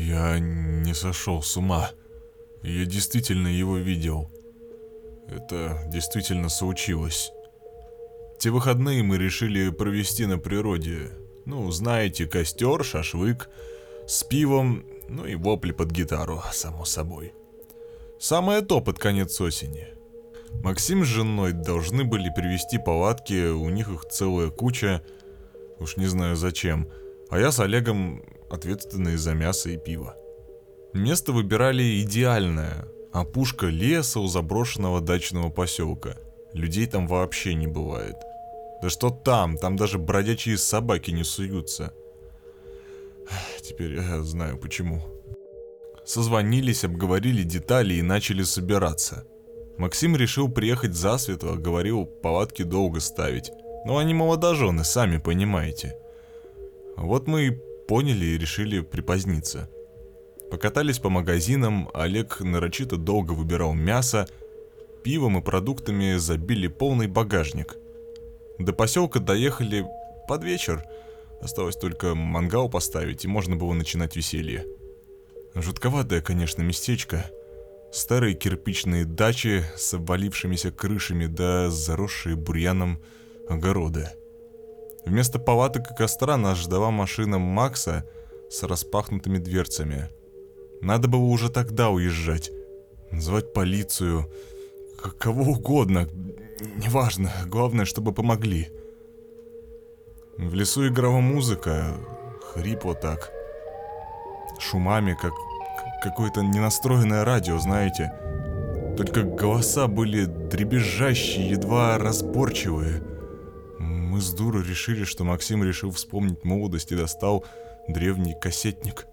Я не сошел с ума. Я действительно его видел. Это действительно случилось. Те выходные мы решили провести на природе. Ну, знаете, костер, шашлык, с пивом, ну и вопли под гитару, само собой. Самое то под конец осени. Максим с женой должны были привезти палатки, у них их целая куча, уж не знаю зачем, а я с Олегом ответственные за мясо и пиво. Место выбирали идеальное, опушка леса у заброшенного дачного поселка. Людей там вообще не бывает. Да что там даже бродячие собаки не суются. Теперь я знаю почему. Созвонились, обговорили детали и начали собираться. Максим решил приехать засветло, говорил, палатки долго ставить. Но они молодожены, сами понимаете. Вот мы и поняли и решили припоздниться. Покатались по магазинам, Олег нарочито долго выбирал мясо, пивом и продуктами забили полный багажник. До поселка доехали под вечер, осталось только мангал поставить и можно было начинать веселье. Жутковатое, конечно, местечко. Старые кирпичные дачи с обвалившимися крышами да заросшие бурьяном огороды. Вместо палаток и костра нас ждала машина Макса с распахнутыми дверцами. Надо было уже тогда уезжать, звать полицию, кого угодно, неважно, главное, чтобы помогли. В лесу играла музыка, хрипло так, шумами, как какое-то ненастроенное радио, знаете. Только голоса были дребезжащие, едва разборчивые. Мы с дуру решили, что Максим решил вспомнить молодость и достал древний кассетник.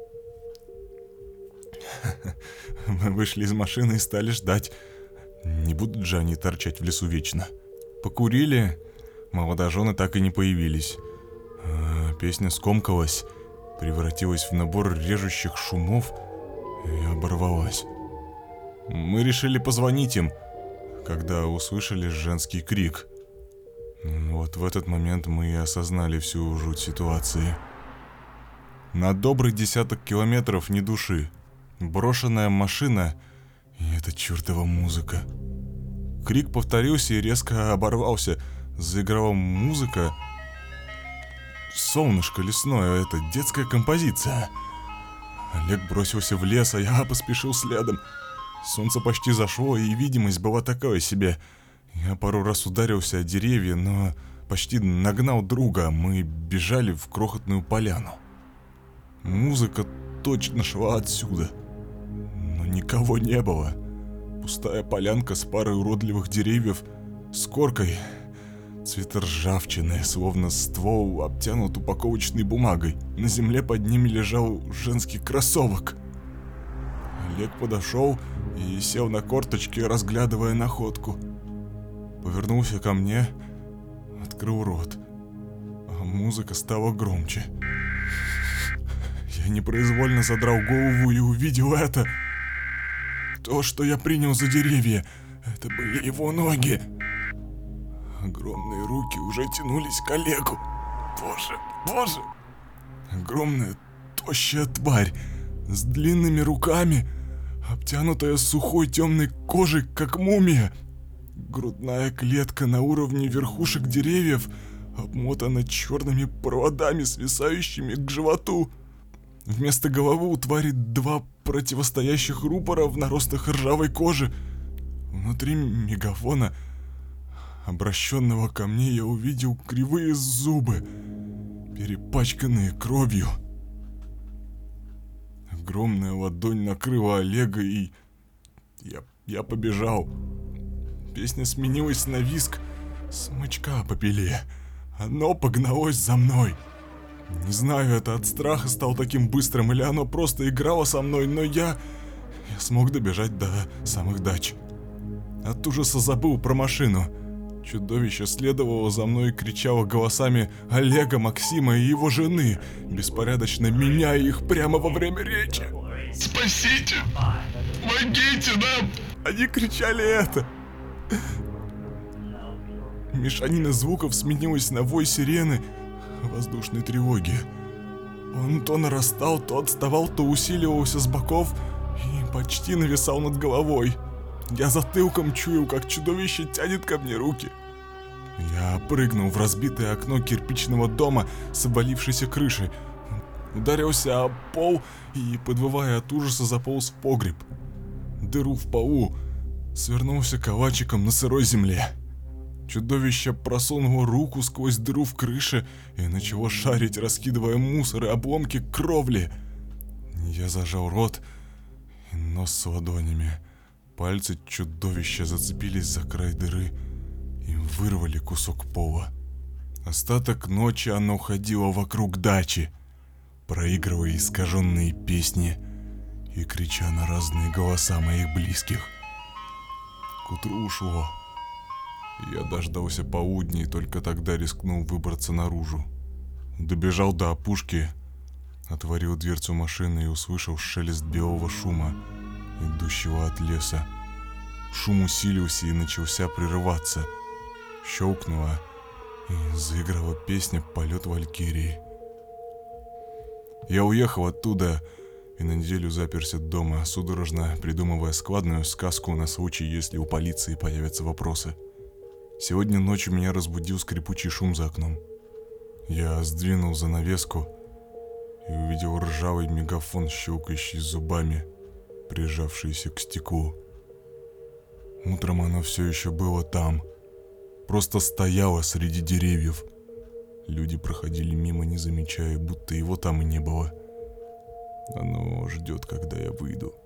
Мы вышли из машины и стали ждать. Не будут же они торчать в лесу вечно. Покурили, молодожены так и не появились. Песня скомкалась, превратилась в набор режущих шумов и оборвалась. Мы решили позвонить им, когда услышали женский крик. Вот в этот момент мы и осознали всю жуть ситуации. На добрый 10 километров ни души. Брошенная машина и эта чертова музыка. Крик повторился и резко оборвался. Заиграла музыка. «Солнышко лесное» — это детская композиция. Олег бросился в лес, а я поспешил следом. Солнце почти зашло, и видимость была такая себе. Я пару раз ударился о деревья, но почти нагнал друга. Мы бежали в крохотную поляну. Музыка точно шла отсюда. Но никого не было. Пустая полянка с парой уродливых деревьев, с коркой, цвета ржавчины, словно ствол обтянут упаковочной бумагой. На земле под ними лежал женский кроссовок. Олег подошел и сел на корточки, разглядывая находку. Повернулся ко мне, открыл рот, а музыка стала громче. Я непроизвольно задрал голову и увидел это. То, что я принял за деревья, это были его ноги. Огромные руки уже тянулись к Олегу. Боже! Огромная, тощая тварь с длинными руками, обтянутая сухой темной кожей, как мумия. Грудная клетка на уровне верхушек деревьев обмотана черными проводами, свисающими к животу. Вместо головы у твари два противостоящих рупора в наростах ржавой кожи. Внутри мегафона, обращенного ко мне, я увидел кривые зубы, перепачканные кровью. Огромная ладонь накрыла Олега, и я побежал. Песня сменилась на визг смычка по пиле. Оно погналось за мной. Не знаю, это от страха стал таким быстрым, или оно просто играло со мной, но я смог добежать до самых дач. От ужаса забыл про машину. Чудовище следовало за мной и кричало голосами Олега, Максима и его жены, беспорядочно меняя их прямо во время речи. «Спасите! Помогите нам!» Они кричали это. Мешанина звуков сменилась на вой сирены воздушной тревоги. Он то нарастал, то отставал, то усиливался с боков и почти нависал над головой. Я затылком чую, как чудовище тянет ко мне руки. Я прыгнул в разбитое окно кирпичного дома с обвалившейся крышей, ударился об пол и, подвывая от ужаса, заполз в погреб. Дыру в полу, свернулся калачиком на сырой земле. Чудовище просунуло руку сквозь дыру в крыше и начало шарить, раскидывая мусор и обломки кровли. Я зажал рот и нос с ладонями. Пальцы чудовища зацепились за край дыры и вырвали кусок пола. Остаток ночи оно ходило вокруг дачи, проигрывая искаженные песни и крича на разные голоса моих близких. К утру ушло. Я дождался полудня и только тогда рискнул выбраться наружу. Добежал до опушки, отворил дверцу машины и услышал шелест белого шума, идущего от леса. Шум усилился и начался прерываться. Щелкнула и заиграла песня «Полет Валькирии». Я уехал оттуда и на неделю заперся дома, судорожно придумывая складную сказку на случай, если у полиции появятся вопросы. Сегодня ночью меня разбудил скрипучий шум за окном. Я сдвинул занавеску и увидел ржавый мегафон, щелкающий зубами, прижавшийся к стеклу. Утром оно все еще было там, просто стояло среди деревьев. Люди проходили мимо, не замечая, будто его там и не было. Оно ждет, когда я выйду.